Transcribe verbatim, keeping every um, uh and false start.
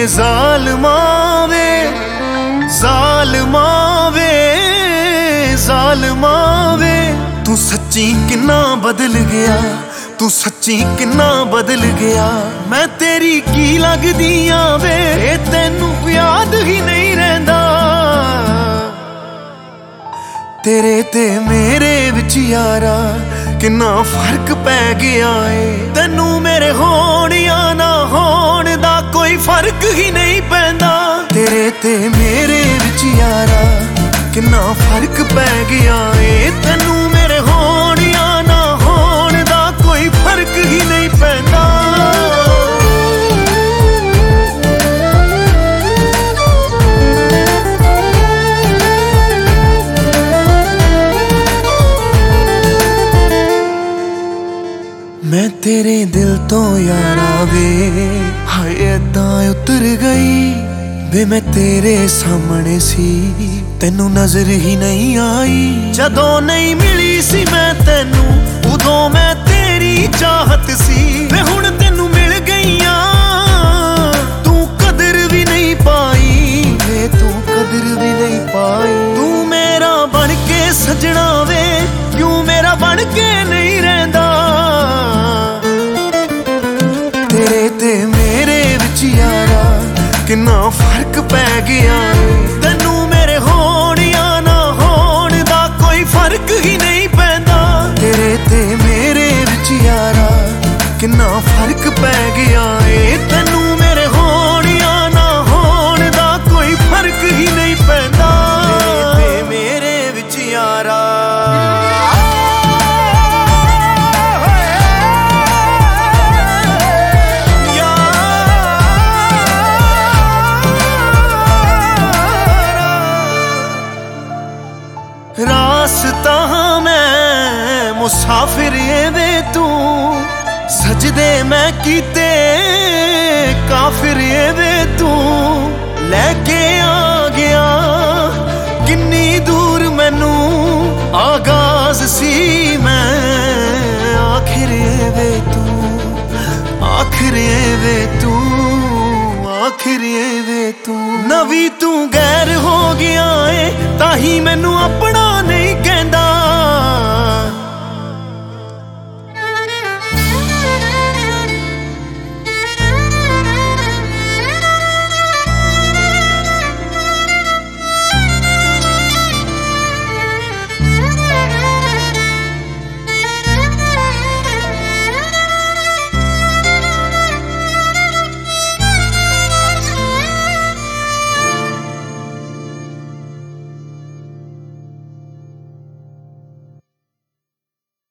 ਜ਼ਾਲਮਾਂ ਵੇ ਜ਼ਾਲਮਾਂ ਵੇ ਜ਼ਾਲਮਾਂ ਵੇ ਤੂੰ ਸੱਚੀ ਕਿੰਨਾ ਬਦਲ ਗਿਆ ਤੂੰ ਸੱਚੀ ਕਿੰਨਾ ਬਦਲ ਗਿਆ ਮੈਂ ਤੇਰੀ ਕੀ ਲੱਗਦੀ ਆਂ ਵੇ ਇਹ ਤੈਨੂੰ ਯਾਦ ਹੀ ਨਹੀਂ ਰਹਿੰਦਾ ਤੇਰੇ ਤੇ ਮੇਰੇ ਵਿੱਚ ਯਾਰਾ ਕਿੰਨਾ ਫਰਕ ਪੈ ਗਿਆ ਏ ਤੈਨੂੰ ਮੇਰੇ ਹੋਣ ਜਾਂ ਨਾ ਹੋਣ ਦਾ ਕੋਈ ਫਰਕ ਹੀ ਨਹੀਂ ਪੈਂਦਾ ਤੇਰੇ ਤੇ ਮੇਰੇ ਵਿੱਚ ਯਾਰਾ ਕਿੰਨਾ ਫਰਕ ਪੈ ਗਿਆ ਏ ਤੈਨੂੰ ਮੇਰੇ ਹੋਣ ਜਾਂ ਨਾ ਹੋਣ ਦਾ ਕੋਈ ਫਰਕ ਹੀ ਨਹੀਂ ਪੈਂਦਾ मैं तेरे दिल तो यारा वे हाय ऐदां उतर गई वे मैं तेरे सामने सी तैनू नजर ही नहीं आई जदों नहीं मिली सी मैं तैनू उदों मैं तेरी चाहत सी वे हुण तैनू मिल गईयां तू कदर भी नहीं पाई वे तू कदर भी नहीं पाई तू मेरा बन के सजना वे क्यों मेरा बन के नहीं रहिंदा तेरे ते मेरे विच यारा किन्ना फर्क पै गया तैनू मेरे होण या ना होण दा कोई फर्क ही नहीं पैंदा तेरे ते मेरे विच यारा किन्ना फर्क पै गया तैनू मेरे होण या ना होण दा कोई फर्क ही नहीं पैंदा तेरे ते मेरे विच यारा रास्ता मैं मुसाफिर वे तू सजदे मैं कीते काफिर वे तू लेके आ गया किन्नी दूर मैनू आगाज सी मैं आखिर वे तू आखिर वे तू आखिर वे तू नवी तू गैर हो गया है ताही मैनू अपना